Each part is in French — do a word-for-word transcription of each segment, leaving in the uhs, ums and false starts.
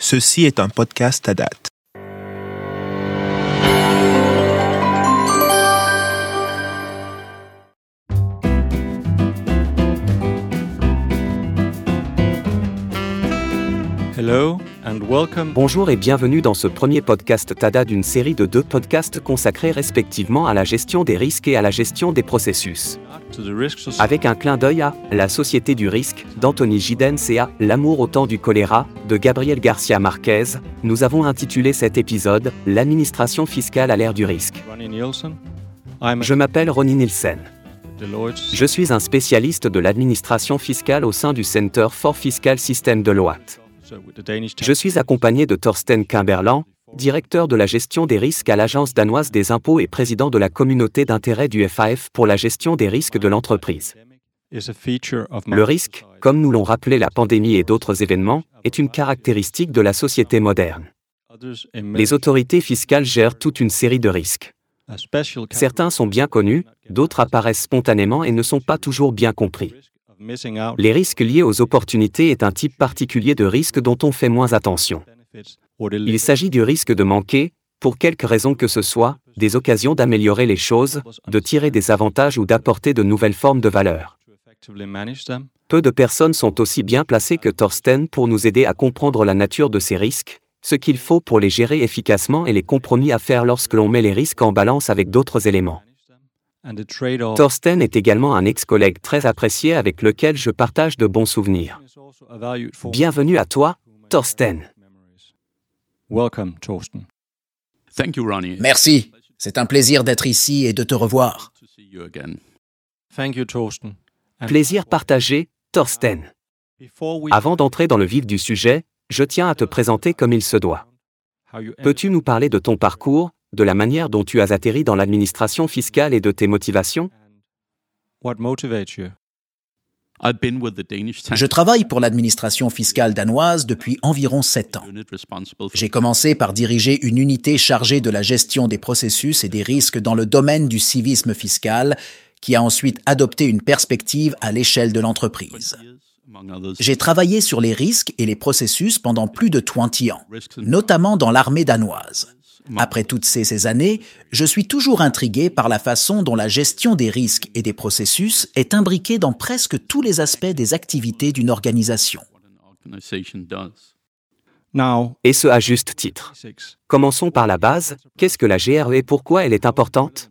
Ceci est un podcast à date. Hello and welcome. Bonjour et bienvenue dans ce premier podcast T A D A d'une série de deux podcasts consacrés respectivement à la gestion des risques et à la gestion des processus. Avec un clin d'œil à « La société du risque » d'Anthony Giddens et à « L'amour au temps du choléra » de Gabriel Garcia Marquez, nous avons intitulé cet épisode « L'administration fiscale à l'ère du risque ». Je m'appelle Ronnie Nielsen. Je suis un spécialiste de l'administration fiscale au sein du Center for Fiscal System Deloitte. Je suis accompagné de Thorsten Kimberland, directeur de la gestion des risques à l'Agence danoise des impôts et président de la communauté d'intérêt du F A F pour la gestion des risques de l'entreprise. Le risque, comme nous l'ont rappelé la pandémie et d'autres événements, est une caractéristique de la société moderne. Les autorités fiscales gèrent toute une série de risques. Certains sont bien connus, d'autres apparaissent spontanément et ne sont pas toujours bien compris. Les risques liés aux opportunités est un type particulier de risque dont on fait moins attention. Il s'agit du risque de manquer, pour quelque raison que ce soit, des occasions d'améliorer les choses, de tirer des avantages ou d'apporter de nouvelles formes de valeur. Peu de personnes sont aussi bien placées que Thorsten pour nous aider à comprendre la nature de ces risques, ce qu'il faut pour les gérer efficacement et les compromis à faire lorsque l'on met les risques en balance avec d'autres éléments. Thorsten est également un ex-collègue très apprécié avec lequel je partage de bons souvenirs. Bienvenue à toi, Thorsten. Merci, c'est un plaisir d'être ici et de te revoir. Plaisir partagé, Thorsten. Avant d'entrer dans le vif du sujet, je tiens à te présenter comme il se doit. Peux-tu nous parler de ton parcours, de la manière dont tu as atterri dans l'administration fiscale et de tes motivations? Je travaille pour l'administration fiscale danoise depuis environ sept ans. J'ai commencé par diriger une unité chargée de la gestion des processus et des risques dans le domaine du civisme fiscal, qui a ensuite adopté une perspective à l'échelle de l'entreprise. J'ai travaillé sur les risques et les processus pendant plus de vingt ans, notamment dans l'armée danoise. Après toutes ces, ces années, je suis toujours intrigué par la façon dont la gestion des risques et des processus est imbriquée dans presque tous les aspects des activités d'une organisation. Et ce à juste titre. Commençons par la base. Qu'est-ce que la G R E et pourquoi elle est importante?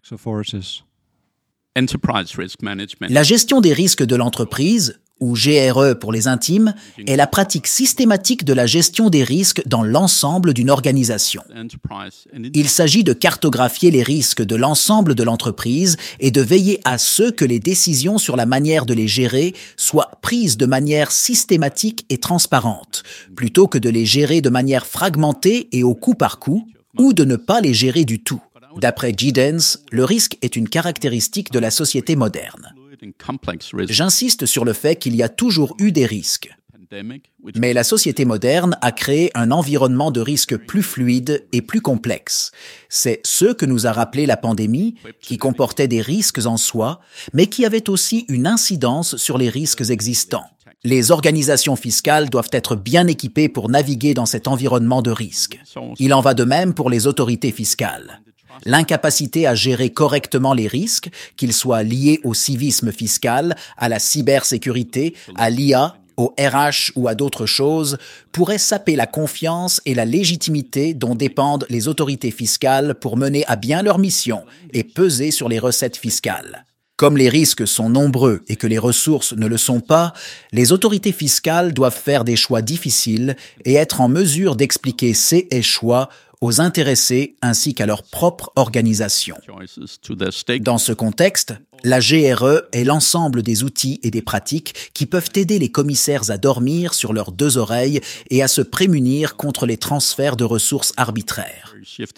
La gestion des risques de l'entreprise, ou G R E pour les intimes, est la pratique systématique de la gestion des risques dans l'ensemble d'une organisation. Il s'agit de cartographier les risques de l'ensemble de l'entreprise et de veiller à ce que les décisions sur la manière de les gérer soient prises de manière systématique et transparente, plutôt que de les gérer de manière fragmentée et au coup par coup, ou de ne pas les gérer du tout. D'après Giddens, le risque est une caractéristique de la société moderne. J'insiste sur le fait qu'il y a toujours eu des risques. Mais la société moderne a créé un environnement de risque plus fluide et plus complexe. C'est ce que nous a rappelé la pandémie, qui comportait des risques en soi, mais qui avait aussi une incidence sur les risques existants. Les organisations fiscales doivent être bien équipées pour naviguer dans cet environnement de risque. Il en va de même pour les autorités fiscales. L'incapacité à gérer correctement les risques, qu'ils soient liés au civisme fiscal, à la cybersécurité, à l'I A, au R H ou à d'autres choses, pourrait saper la confiance et la légitimité dont dépendent les autorités fiscales pour mener à bien leur mission et peser sur les recettes fiscales. Comme les risques sont nombreux et que les ressources ne le sont pas, les autorités fiscales doivent faire des choix difficiles et être en mesure d'expliquer ces choix aux intéressés ainsi qu'à leur propre organisation. Dans ce contexte, la G R E est l'ensemble des outils et des pratiques qui peuvent aider les commissaires à dormir sur leurs deux oreilles et à se prémunir contre les transferts de ressources arbitraires.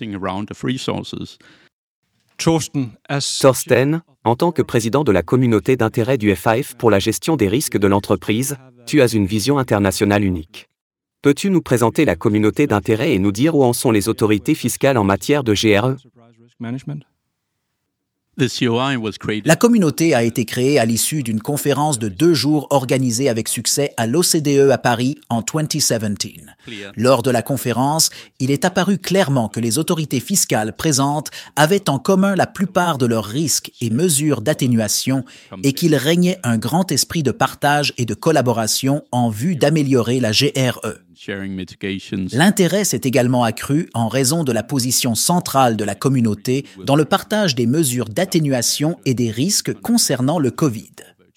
Thorsten, en tant que président de la communauté d'intérêt du F A F pour la gestion des risques de l'entreprise, tu as une vision internationale unique. Peux-tu nous présenter la communauté d'intérêt et nous dire où en sont les autorités fiscales en matière de G R E? La communauté a été créée à l'issue d'une conférence de deux jours organisée avec succès à l'O C D E à Paris en deux mille dix-sept. Lors de la conférence, il est apparu clairement que les autorités fiscales présentes avaient en commun la plupart de leurs risques et mesures d'atténuation et qu'il régnait un grand esprit de partage et de collaboration en vue d'améliorer la G R E. L'intérêt s'est également accru en raison de la position centrale de la communauté dans le partage des mesures d'atténuation et des risques concernant le Covid.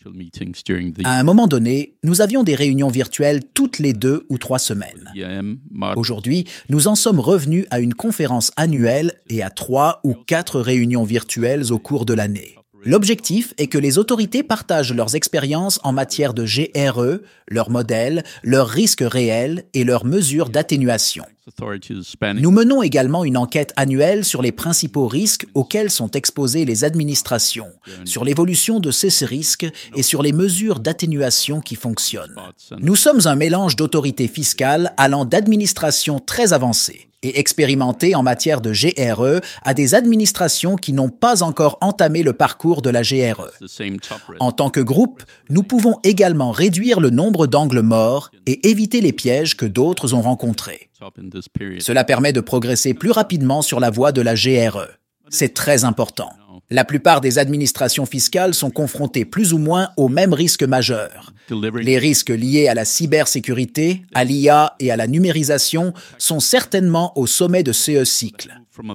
À un moment donné, nous avions des réunions virtuelles toutes les deux ou trois semaines. Aujourd'hui, nous en sommes revenus à une conférence annuelle et à trois ou quatre réunions virtuelles au cours de l'année. L'objectif est que les autorités partagent leurs expériences en matière de G R E, leurs modèles, leurs risques réels et leurs mesures d'atténuation. Nous menons également une enquête annuelle sur les principaux risques auxquels sont exposées les administrations, sur l'évolution de ces risques et sur les mesures d'atténuation qui fonctionnent. Nous sommes un mélange d'autorités fiscales allant d'administrations très avancées et expérimentées en matière de G R E à des administrations qui n'ont pas encore entamé le parcours de la G R E. En tant que groupe, nous pouvons également réduire le nombre d'angles morts et éviter les pièges que d'autres ont rencontrés. Cela permet de progresser plus rapidement sur la voie de la G R E. C'est très important. La plupart des administrations fiscales sont confrontées plus ou moins aux mêmes risques majeurs. Les risques liés à la cybersécurité, à l'I A et à la numérisation sont certainement au sommet de ce cycle.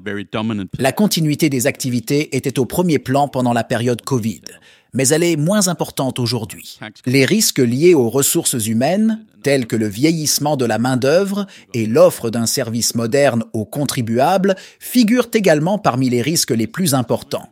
La continuité des activités était au premier plan pendant la période Covid, mais elle est moins importante aujourd'hui. Les risques liés aux ressources humaines, tels que le vieillissement de la main-d'œuvre et l'offre d'un service moderne aux contribuables, figurent également parmi les risques les plus importants.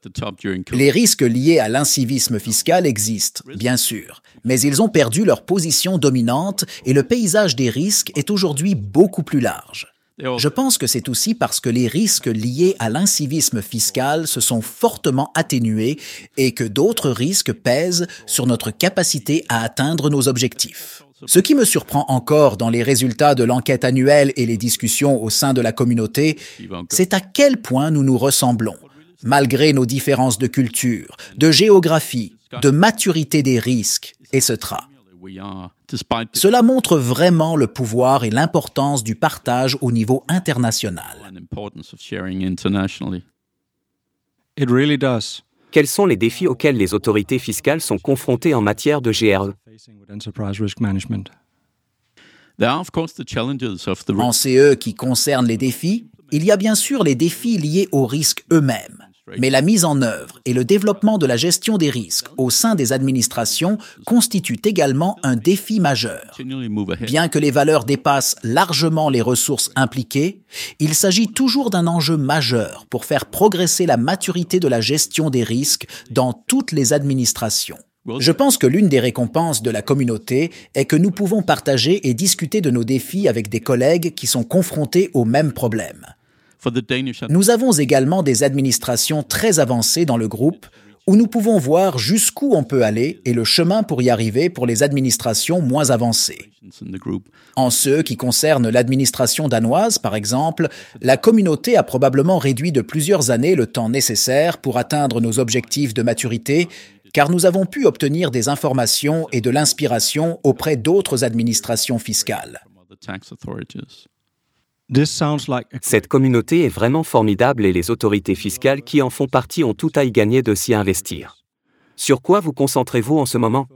Les risques liés à l'incivisme fiscal existent, bien sûr, mais ils ont perdu leur position dominante et le paysage des risques est aujourd'hui beaucoup plus large. Je pense que c'est aussi parce que les risques liés à l'incivisme fiscal se sont fortement atténués et que d'autres risques pèsent sur notre capacité à atteindre nos objectifs. Ce qui me surprend encore dans les résultats de l'enquête annuelle et les discussions au sein de la communauté, c'est à quel point nous nous ressemblons. Malgré nos différences de culture, de géographie, de maturité des risques, et cetera. Cela montre vraiment le pouvoir et l'importance du partage au niveau international. Quels sont les défis auxquels les autorités fiscales sont confrontées en matière de G R E? En C E qui concerne les défis, il y a bien sûr les défis liés aux risques eux-mêmes. Mais la mise en œuvre et le développement de la gestion des risques au sein des administrations constituent également un défi majeur. Bien que les valeurs dépassent largement les ressources impliquées, il s'agit toujours d'un enjeu majeur pour faire progresser la maturité de la gestion des risques dans toutes les administrations. Je pense que l'une des récompenses de la communauté est que nous pouvons partager et discuter de nos défis avec des collègues qui sont confrontés aux mêmes problèmes. Nous avons également des administrations très avancées dans le groupe où nous pouvons voir jusqu'où on peut aller et le chemin pour y arriver pour les administrations moins avancées. En ce qui concerne l'administration danoise, par exemple, la communauté a probablement réduit de plusieurs années le temps nécessaire pour atteindre nos objectifs de maturité, car nous avons pu obtenir des informations et de l'inspiration auprès d'autres administrations fiscales. Cette communauté est vraiment formidable et les autorités fiscales qui en font partie ont tout à y gagner de s'y investir. Sur quoi vous concentrez-vous en ce moment?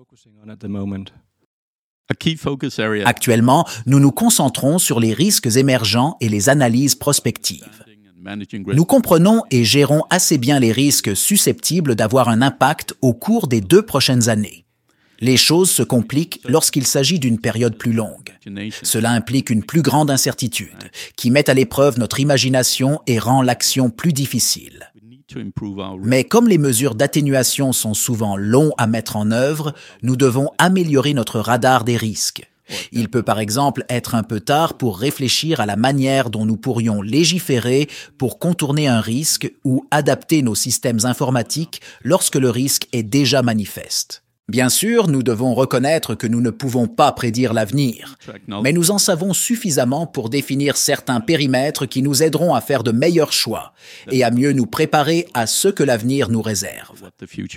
Actuellement, nous nous concentrons sur les risques émergents et les analyses prospectives. Nous comprenons et gérons assez bien les risques susceptibles d'avoir un impact au cours des deux prochaines années. Les choses se compliquent lorsqu'il s'agit d'une période plus longue. Cela implique une plus grande incertitude, qui met à l'épreuve notre imagination et rend l'action plus difficile. Mais comme les mesures d'atténuation sont souvent longues à mettre en œuvre, nous devons améliorer notre radar des risques. Il peut par exemple être un peu tard pour réfléchir à la manière dont nous pourrions légiférer pour contourner un risque ou adapter nos systèmes informatiques lorsque le risque est déjà manifeste. Bien sûr, nous devons reconnaître que nous ne pouvons pas prédire l'avenir, mais nous en savons suffisamment pour définir certains périmètres qui nous aideront à faire de meilleurs choix et à mieux nous préparer à ce que l'avenir nous réserve.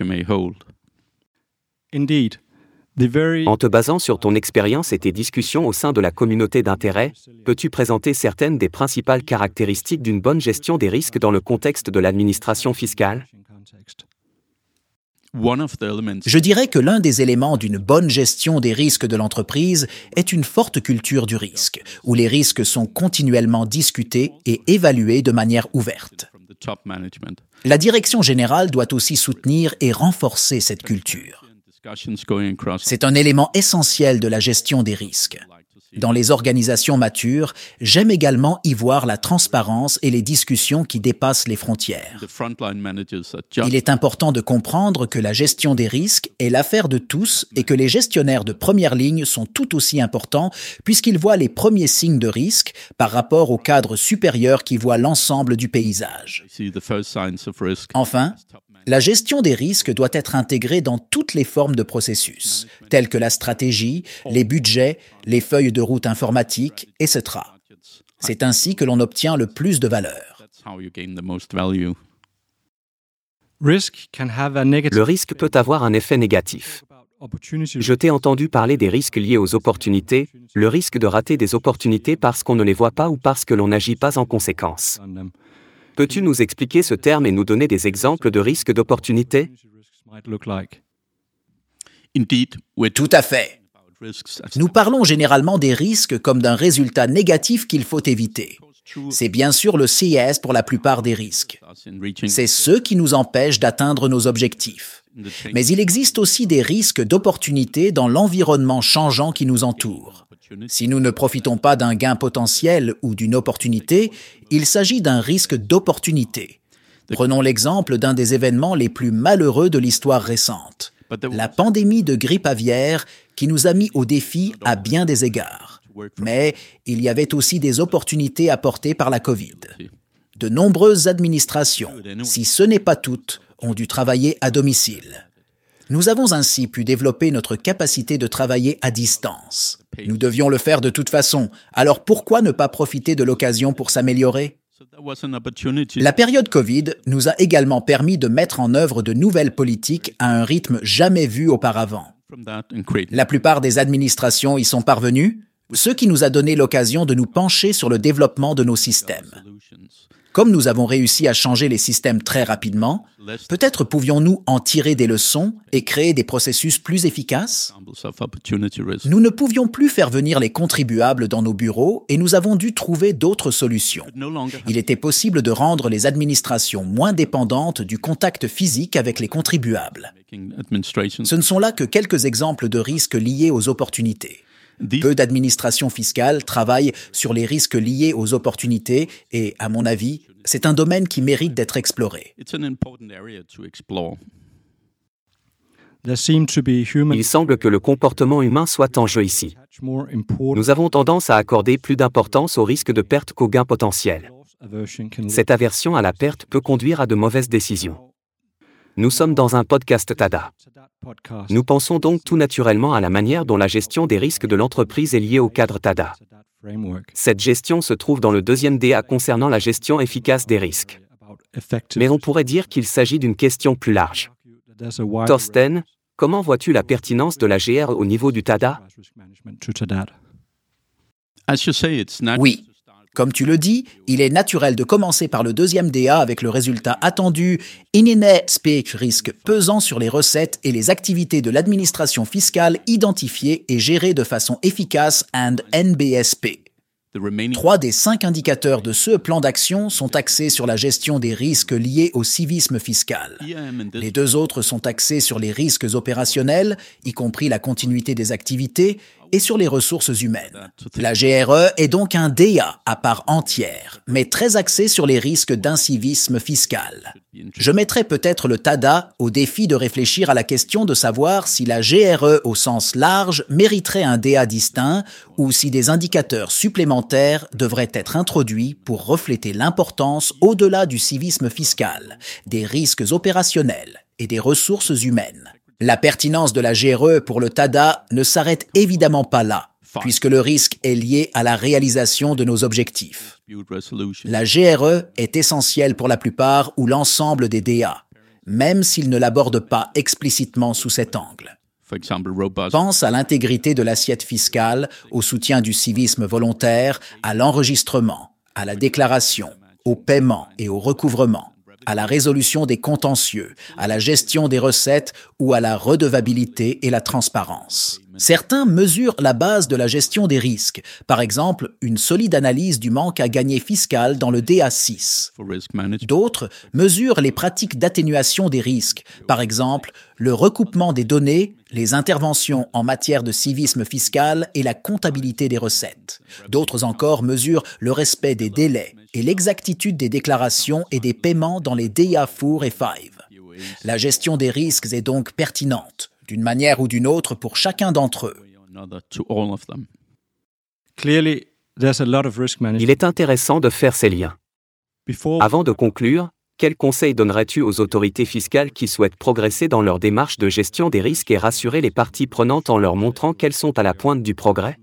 En te basant sur ton expérience et tes discussions au sein de la communauté d'intérêt, peux-tu présenter certaines des principales caractéristiques d'une bonne gestion des risques dans le contexte de l'administration fiscale ? Je dirais que l'un des éléments d'une bonne gestion des risques de l'entreprise est une forte culture du risque, où les risques sont continuellement discutés et évalués de manière ouverte. La direction générale doit aussi soutenir et renforcer cette culture. C'est un élément essentiel de la gestion des risques. Dans les organisations matures, j'aime également y voir la transparence et les discussions qui dépassent les frontières. Il est important de comprendre que la gestion des risques est l'affaire de tous et que les gestionnaires de première ligne sont tout aussi importants puisqu'ils voient les premiers signes de risque par rapport au cadre supérieur qui voit l'ensemble du paysage. Enfin, la gestion des risques doit être intégrée dans toutes les formes de processus, telles que la stratégie, les budgets, les feuilles de route informatiques, et cetera. C'est ainsi que l'on obtient le plus de valeur. Le risque peut avoir un effet négatif. Je t'ai entendu parler des risques liés aux opportunités, le risque de rater des opportunités parce qu'on ne les voit pas ou parce que l'on n'agit pas en conséquence. Peux-tu nous expliquer ce terme et nous donner des exemples de risques d'opportunité ? Tout à fait. Nous parlons généralement des risques comme d'un résultat négatif qu'il faut éviter. C'est bien sûr le C I S pour la plupart des risques. C'est ceux qui nous empêchent d'atteindre nos objectifs. Mais il existe aussi des risques d'opportunité dans l'environnement changeant qui nous entoure. Si nous ne profitons pas d'un gain potentiel ou d'une opportunité, il s'agit d'un risque d'opportunité. Prenons l'exemple d'un des événements les plus malheureux de l'histoire récente, la pandémie de grippe aviaire qui nous a mis au défi à bien des égards. Mais il y avait aussi des opportunités apportées par la COVID. De nombreuses administrations, si ce n'est pas toutes, ont dû travailler à domicile. Nous avons ainsi pu développer notre capacité de travailler à distance. Nous devions le faire de toute façon, alors pourquoi ne pas profiter de l'occasion pour s'améliorer ? La période COVID nous a également permis de mettre en œuvre de nouvelles politiques à un rythme jamais vu auparavant. La plupart des administrations y sont parvenues, ce qui nous a donné l'occasion de nous pencher sur le développement de nos systèmes. Comme nous avons réussi à changer les systèmes très rapidement, peut-être pouvions-nous en tirer des leçons et créer des processus plus efficaces ? Nous ne pouvions plus faire venir les contribuables dans nos bureaux et nous avons dû trouver d'autres solutions. Il était possible de rendre les administrations moins dépendantes du contact physique avec les contribuables. Ce ne sont là que quelques exemples de risques liés aux opportunités. Peu d'administrations fiscales travaillent sur les risques liés aux opportunités et, à mon avis, c'est un domaine qui mérite d'être exploré. Il semble que le comportement humain soit en jeu ici. Nous avons tendance à accorder plus d'importance aux risques de perte qu'aux gains potentiels. Cette aversion à la perte peut conduire à de mauvaises décisions. Nous sommes dans un podcast TADA. Nous pensons donc tout naturellement à la manière dont la gestion des risques de l'entreprise est liée au cadre TADA. Cette gestion se trouve dans le deuxième D A concernant la gestion efficace des risques. Mais on pourrait dire qu'il s'agit d'une question plus large. Thorsten, comment vois-tu la pertinence de la G R au niveau du TADA ? Oui. Comme tu le dis, il est naturel de commencer par le deuxième D A avec le résultat attendu inné-speak risque pesant sur les recettes et les activités de l'administration fiscale identifiées et gérées de façon efficace and N B S P. Trois des cinq indicateurs de ce plan d'action sont axés sur la gestion des risques liés au civisme fiscal. Les deux autres sont axés sur les risques opérationnels, y compris la continuité des activités, et sur les ressources humaines. La G R E est donc un D A à part entière, mais très axé sur les risques d'incivisme fiscal. Je mettrais peut-être le TADA au défi de réfléchir à la question de savoir si la G R E au sens large mériterait un D A distinct ou si des indicateurs supplémentaires devraient être introduits pour refléter l'importance au-delà du civisme fiscal, des risques opérationnels et des ressources humaines. La pertinence de la G R E pour le TADA ne s'arrête évidemment pas là, puisque le risque est lié à la réalisation de nos objectifs. La G R E est essentielle pour la plupart ou l'ensemble des D A, même s'ils ne l'abordent pas explicitement sous cet angle. Pense à l'intégrité de l'assiette fiscale, au soutien du civisme volontaire, à l'enregistrement, à la déclaration, au paiement et au recouvrement, à la résolution des contentieux, à la gestion des recettes ou à la redevabilité et la transparence. Certains mesurent la base de la gestion des risques, par exemple une solide analyse du manque à gagner fiscal dans le D A six. D'autres mesurent les pratiques d'atténuation des risques, par exemple le recoupement des données, les interventions en matière de civisme fiscal et la comptabilité des recettes. D'autres encore mesurent le respect des délais et l'exactitude des déclarations et des paiements dans les D A quatre et cinq. La gestion des risques est donc pertinente, d'une manière ou d'une autre pour chacun d'entre eux. Il est intéressant de faire ces liens. Avant de conclure, quels conseils donnerais-tu aux autorités fiscales qui souhaitent progresser dans leur démarche de gestion des risques et rassurer les parties prenantes en leur montrant qu'elles sont à la pointe du progrès?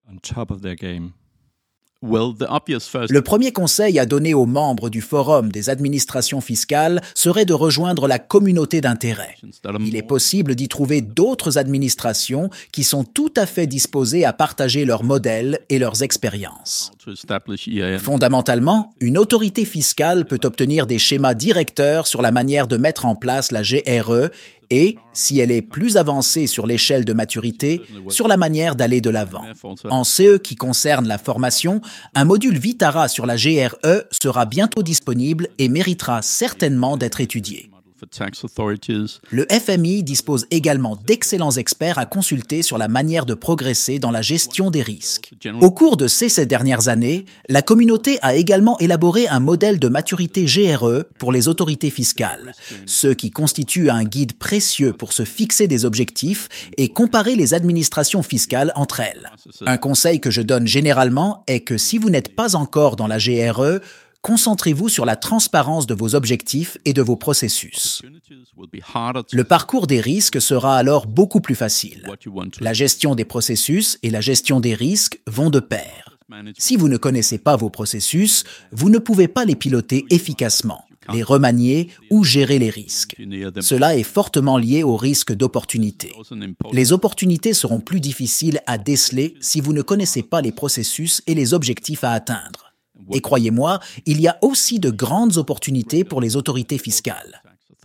Le premier conseil à donner aux membres du Forum des administrations fiscales serait de rejoindre la communauté d'intérêt. Il est possible d'y trouver d'autres administrations qui sont tout à fait disposées à partager leurs modèles et leurs expériences. Fondamentalement, une autorité fiscale peut obtenir des schémas directeurs sur la manière de mettre en place la G R E et, si elle est plus avancée sur l'échelle de maturité, sur la manière d'aller de l'avant. En ce qui concerne la formation, un module Vitara sur la G R E sera bientôt disponible et méritera certainement d'être étudié. Le F M I dispose également d'excellents experts à consulter sur la manière de progresser dans la gestion des risques. Au cours de ces sept dernières années, la communauté a également élaboré un modèle de maturité G R E pour les autorités fiscales, ce qui constitue un guide précieux pour se fixer des objectifs et comparer les administrations fiscales entre elles. Un conseil que je donne généralement est que si vous n'êtes pas encore dans la G R E, concentrez-vous sur la transparence de vos objectifs et de vos processus. Le parcours des risques sera alors beaucoup plus facile. La gestion des processus et la gestion des risques vont de pair. Si vous ne connaissez pas vos processus, vous ne pouvez pas les piloter efficacement, les remanier ou gérer les risques. Cela est fortement lié au risque d'opportunité. Les opportunités seront plus difficiles à déceler si vous ne connaissez pas les processus et les objectifs à atteindre. Et croyez-moi, il y a aussi de grandes opportunités pour les autorités fiscales.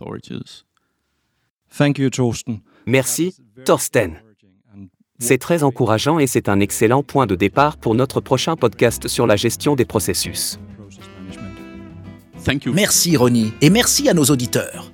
Merci, Thorsten. C'est très encourageant et c'est un excellent point de départ pour notre prochain podcast sur la gestion des processus. Merci Ronnie, et merci à nos auditeurs.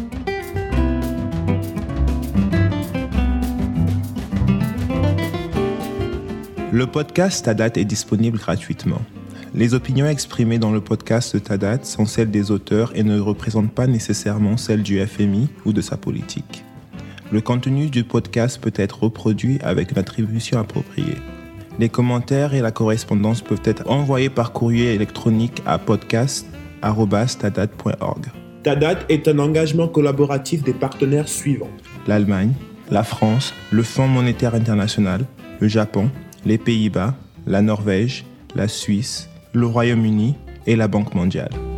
Le podcast TADAT est disponible gratuitement. Les opinions exprimées dans le podcast TADAT sont celles des auteurs et ne représentent pas nécessairement celles du F M I ou de sa politique. Le contenu du podcast peut être reproduit avec une attribution appropriée. Les commentaires et la correspondance peuvent être envoyés par courrier électronique à podcast arobase tadat point org. TADAT est un engagement collaboratif des partenaires suivants: l'Allemagne, la France, le Fonds monétaire international, le Japon, les Pays-Bas, la Norvège, la Suisse, le Royaume-Uni et la Banque mondiale.